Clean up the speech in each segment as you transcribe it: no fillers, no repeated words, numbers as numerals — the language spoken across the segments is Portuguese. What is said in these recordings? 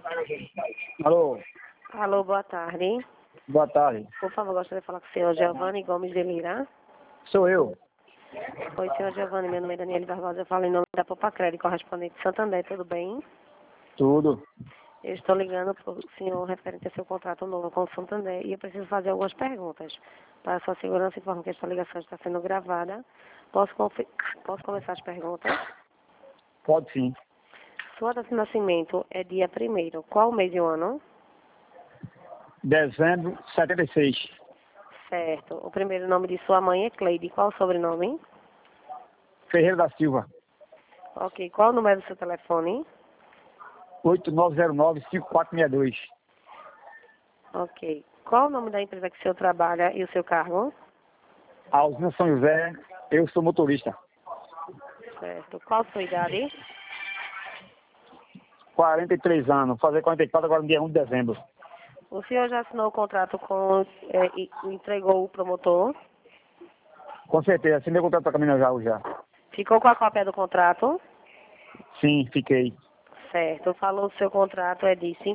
Alô, Alô, boa tarde. boa tarde. Por favor, gostaria de falar com o senhor Giovanni Gomes de Lira. Sou eu. Oi, senhor Giovanni, meu nome é Daniele Barbosa, eu falo em nome da Popacred, correspondente de Santander, tudo bem? Tudo. Eu estou ligando para o senhor referente ao seu contrato novo com o Santander e eu preciso fazer algumas perguntas. Para a sua segurança, informo que esta ligação está sendo gravada. Posso começar as perguntas? Pode sim. Sua data de nascimento é dia 1º. Qual mês e o ano? Dezembro 76. Certo. O primeiro nome de sua mãe é Cleide. Qual o sobrenome? Ferreira da Silva. Ok. Qual o número do seu telefone? 8909-5462. Ok. Qual o nome da empresa que o senhor trabalha e o seu cargo? A usina São José, eu sou motorista. Certo. Qual a sua idade? 43 anos. Fazer 44 agora no dia 1 de dezembro. O senhor já assinou o contrato com e entregou o promotor? Com certeza. Assinei o contrato para caminhar já. Ficou com a cópia do contrato? Sim, fiquei. Certo. Falou que o seu contrato é de R$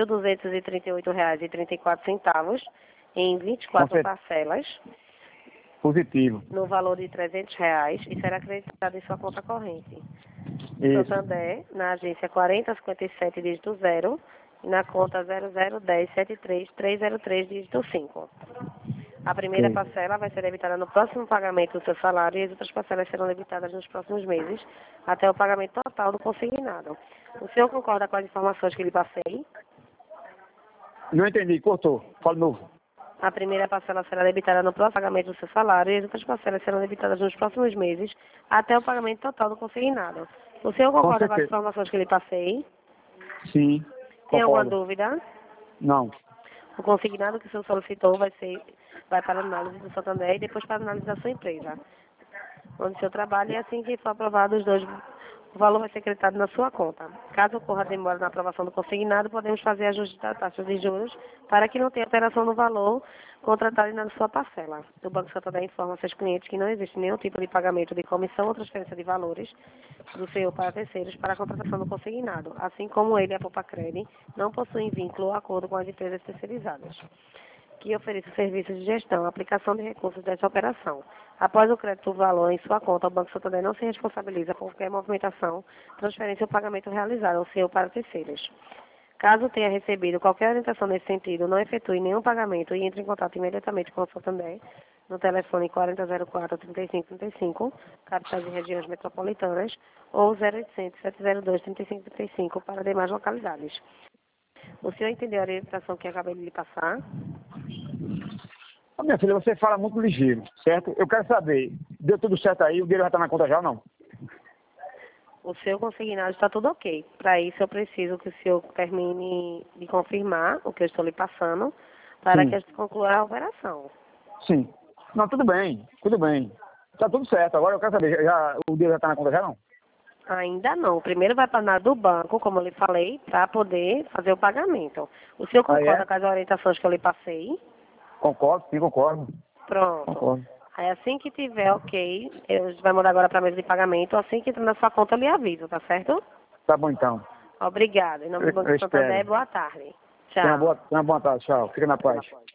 5.238,34 em 24 parcelas, Positivo. no valor de R$ 300 e será acreditado em sua conta corrente. Isso. Santander, na agência 4057, dígito 0, e na conta 001073-303, dígito 5. A primeira Ok. parcela vai ser debitada no próximo pagamento do seu salário e as outras parcelas serão debitadas nos próximos meses, até o pagamento total do consignado. O senhor concorda com as informações que lhe passei? Não entendi, cortou. Fala de novo. A primeira parcela será debitada no próximo pagamento do seu salário e as outras parcelas serão debitadas nos próximos meses, até o pagamento total do consignado. O senhor Com concorda com as certeza. informações que lhe passei? Sim, Tem alguma concordo. dúvida? Não. O consignado que o senhor solicitou vai para a análise do Santander e depois para a análise da sua empresa, onde o seu trabalho e assim que for aprovado os dois, o valor vai ser creditado na sua conta. Caso ocorra demora na aprovação do consignado, podemos fazer ajuste da taxa de juros para que não tenha alteração no valor contratado na sua parcela. O Banco Santander informa seus clientes que não existe nenhum tipo de pagamento de comissão ou transferência de valores do senhor para terceiros para a contratação do consignado, assim como ele e a Popacred não possuem vínculo ou acordo com as empresas terceirizadas que ofereça serviços de gestão, aplicação de recursos dessa operação. Após o crédito do valor em sua conta, o Banco Santander não se responsabiliza por qualquer movimentação, transferência ou pagamento realizado ao seu para terceiros. Caso tenha recebido qualquer orientação nesse sentido, não efetue nenhum pagamento e entre em contato imediatamente com o Santander no telefone 4004-3535, capitais e regiões metropolitanas, ou 0800-702-3535 para demais localidades. O senhor entendeu a orientação que acabei de lhe passar? Ô, minha filha, você fala muito ligeiro, certo? Eu quero saber, deu tudo certo aí, o dinheiro já está na conta já ou não? O seu consignado está tudo ok. Para isso, eu preciso que o senhor termine de confirmar o que eu estou lhe passando para Sim. que a gente conclua a operação. Sim. Não, tudo bem, tudo bem. Tá tudo certo. Agora eu quero saber, o dinheiro já está na conta já não? Ainda não. Primeiro vai para nada do banco, como eu lhe falei, para poder fazer o pagamento. O senhor Aí concorda é? com as orientações que eu lhe passei? Concordo, sim, concordo. Pronto. Concordo. Aí assim que tiver ok, eu vai mandar agora para a mesa de pagamento. Assim que entrar na sua conta, eu lhe aviso, tá certo? Tá bom então. Obrigada. Em nome do Banco Eu Santander, espero. boa tarde. Tenha Tchau. uma boa tarde, tchau. Fica na paz.